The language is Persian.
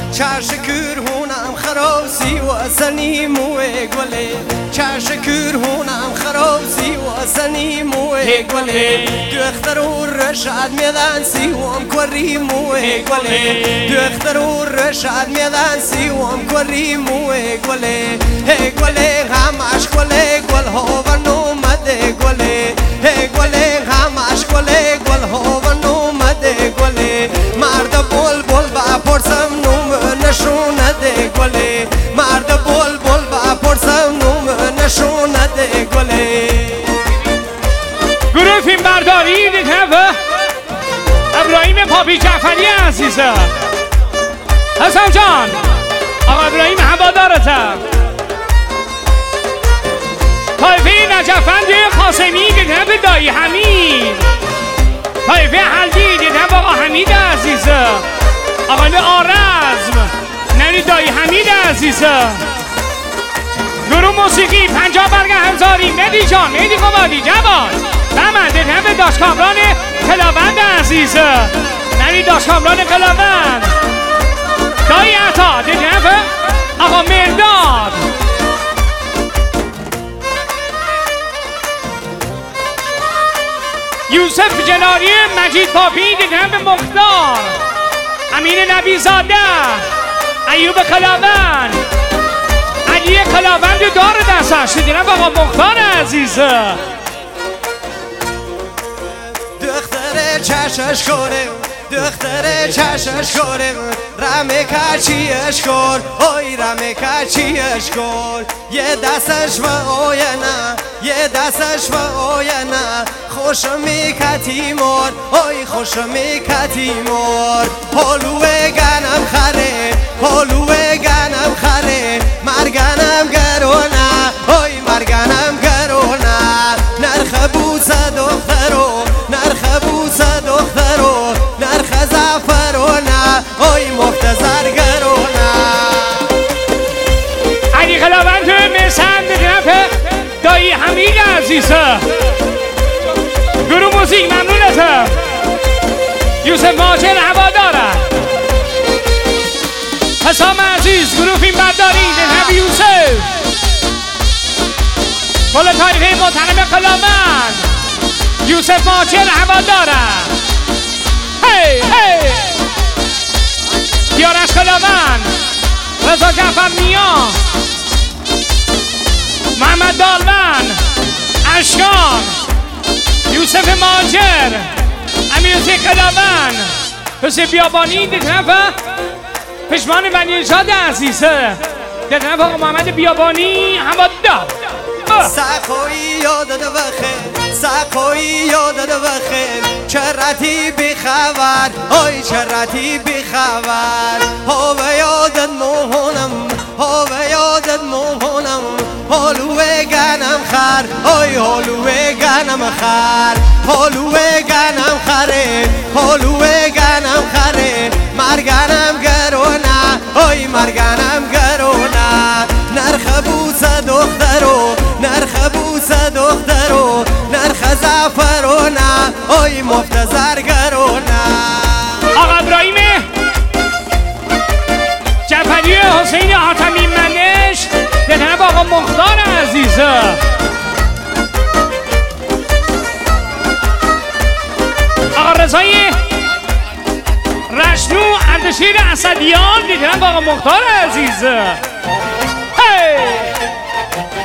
چشکر هونم خروسی و سنی موی گله چشکر هونم خروسی و سنی موی گله دختر و رشاد میدان سیوم کوری موی گله دختر و رشاد میدان سیوم کوری موی گله هی گله همش گله گل ها و نومده گله هی گله همش گله گل ها و نومده گله مرد بول بول با پرسم نشونه ده گله مرد بول بول با پرسم نشونه ده گله گروه فیلم برداری دیگه ابراهیم پاپی جعفری عزیزه حسن جان آقا ابراهیم هوادارتم طایفه نجفند قاسمی دیگه دایی حمید طایفه حلدی دیگه آقا حمید عزیزه آقای آرزم ننی دایی حمید عزیزه گروه موسیقی 50 برگ همزاری مهدی جان مهدی قمادی جوان بمنده همه داشت کامران کلاوند عزیزه ننی داشت کامران کلاوند دایی عطا دیگه آقا مرداد یوسف جناری مجید پاپی دیگه به مختار امین نبی زاده ایوب کلاوند علی کلاوند دار دستش دیدنم آقا مختار عزیزه دختر چشش کنه دختر چشش کنه رمه کچیش کن اوی رمه کچیش کن یه دستش و آینه یه دستش و آینه خوش میکتی مار اوی خوش میکتی مار پالوه گنم خره پالوه گنم خره مرگنم گرونه اوی مرگنم گرونه نرخ بوسه دخترو نرخ بوسه دخترو نرخ زفرونه اوی مفتزر گرونه علی خلاوند مسند نفه دایی حمید عزیزه گروه موسیقی ممنونتم یوسف ماجر هواداره حسام عزیز گروه فیلم برداری نبی یوسف کل تاریخی محترم کلاوند یوسف ماجر هواداره هی هی دیارش کلاوند رضا جعفر نیا محمد دالوند اشکان یوسف ماجر امیرزی کلاوند حسین بیابانی دکنفه پشمان ولی‌نژاد عزیزه دکنفه آقا محمد بیابانی هوادار سقوی یادت بخیر سقوی یادت بخیر چرتی بیخبر آی چرتی بیخبر هوا یادت موهونم هوا یادت موهونم هلوه گنم خر آی هلوه گنم خر هلوه گنم خره هلوه گنم خره مرگنم گرونه آی مرگنم گرونه نرخ بوسه دخترو نرخ بوسه دخترو نرخ زفرونه آی مفتزر گرونه آقا ابراهیم جعفری حسین حاتمی منش به طرف آقا مختار عزیزه آقا رضای رشنو اردشیر اسدیان به طرف آقا مختار عزیزه